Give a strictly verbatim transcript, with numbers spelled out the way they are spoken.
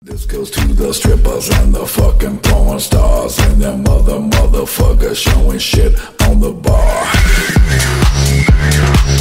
This goes to the strippers and the fucking porn stars and them mother motherfuckers showing shit on the bar.